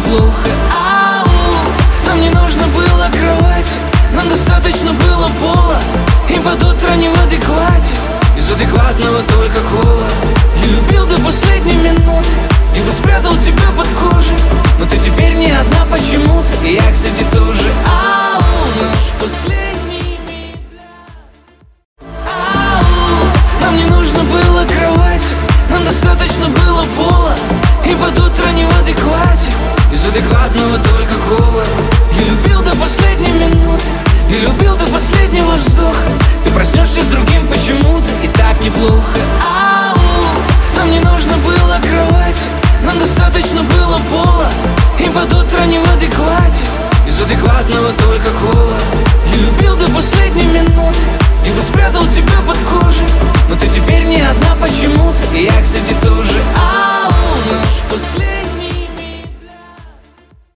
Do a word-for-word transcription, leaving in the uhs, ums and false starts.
неплохо. Ау, нам не нужно было кровать, нам достаточно было пола. И под утро не в адеквате, из адекватного только кола. Я любил до последней минуты, и бы спрятал тебя под кожей, но ты теперь не одна почему-то, и я, кстати, тоже. Ау, наш последний миг. Ау, нам не нужно было кровати, нам достаточно было пола. И под утро не в адеквате, из адекватного только кола. Я любил до последней минуты, и любил до последнего вздоха. Ты проснешься с другим почему-то, и так неплохо. Ау, нам не нужно было кровати, нам достаточно было пола. И под утро не в адеквате, из адекватного только кола. Я любил до